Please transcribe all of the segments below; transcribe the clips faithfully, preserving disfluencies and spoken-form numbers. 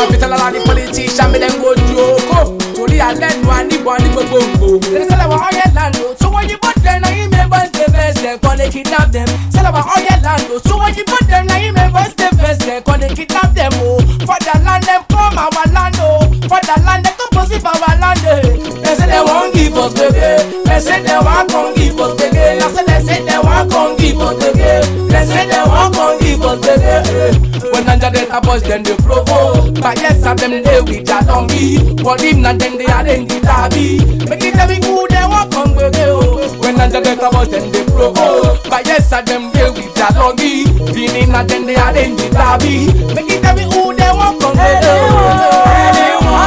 now we tell all the politicians me them go joke. To the island one the one the go go. They say about all your land, so when you put them, now you members the best. They call they kidnap them. Say about all your land, so when you put them, now you members the best. They call they kidnap them. Oh, for the land them come our land. Oh, for the land they come possess our land. They say they won't give us baby. They say they won't come give us baby. I say they say they won't come give us baby. They say they won't come give us baby. When under the boys then they provoke. But yes, of them they with that on me. But if not then they are in the lobby. Make it tell me who they won't come baby. When under the boys then they provoke. But yes, of them they with that on me. If not then they are in the lobby. Make it tell me who they won't come baby.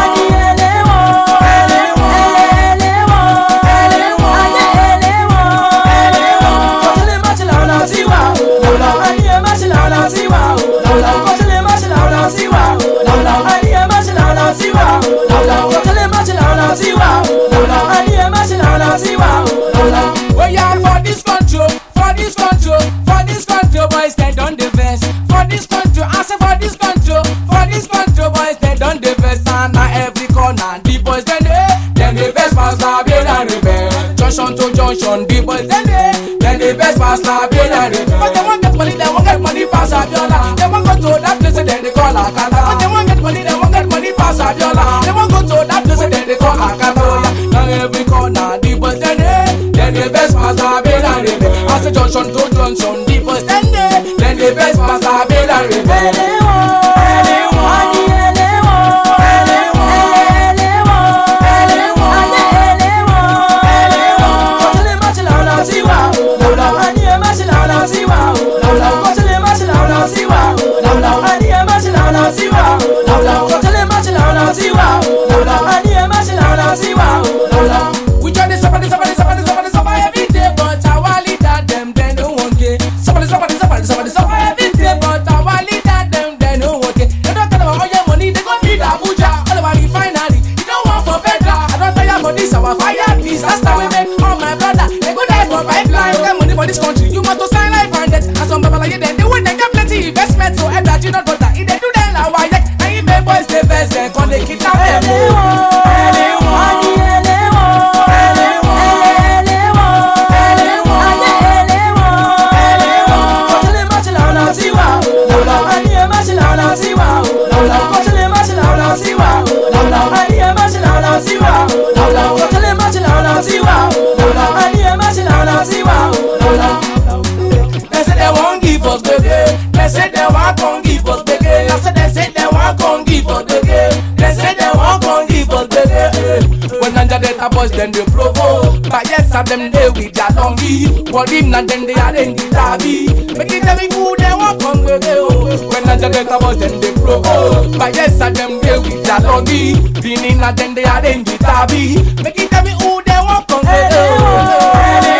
Oh yeah, for this country, for this country, for this country, boys they done the best. For this country, I say for this country, for this country, boys they done the best. And now every corner, the boys then they, then the best pass la bien and rebel. Junction to junction, the boys then they, then the best pass la bien and rebel. But they won't get money, they won't get money pass Abiola. They won't go to that place and then they call Akala. But they won't get money, they won't get money pass Abiola. They won't go to that place and then they call Akala. Now every corner, the boys then they, then the best pass la bien and rebel. I say junction to junction, the boys then they, then the best pass la bien and rebel. We try to somebody, somebody, somebody, somebody, somebody every day, but our leader them they no one care. Somebody, somebody, somebody, somebody, somebody every day, but our leader them they no one care. They don't care about all your money, they gon' feed Abuja, all about refinery. You don't want for better, I don't tire for this, our fire peace. That's how we make all my brother. They go die for pipeline, get money for this country. You must to sign life and debt. And some people like you, then they win, they get plenty investment. So energy not bother. If they do that, now why yet? Now you make boys the best, then come they kidnap them. They say they won't give us baby. They say they won't come give us baby. I said they say they won't come give us baby. They say they won't come give us baby. When under the boys then they provoke. But yes, of them they with their longy. But if not then they are in the lobby. Make it tell me who they won't come baby. When under the boys then they provoke. But yes, of them they with their longy. If not then they are in the lobby. Make it tell me who they won't come baby.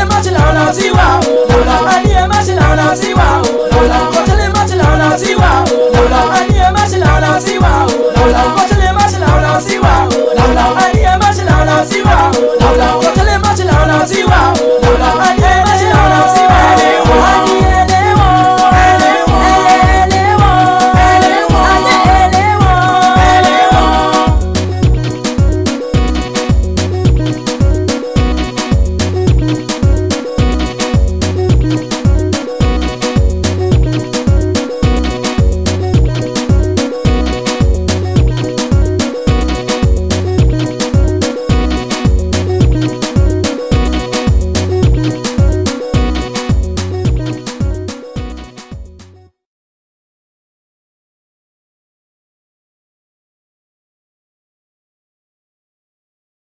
Siwa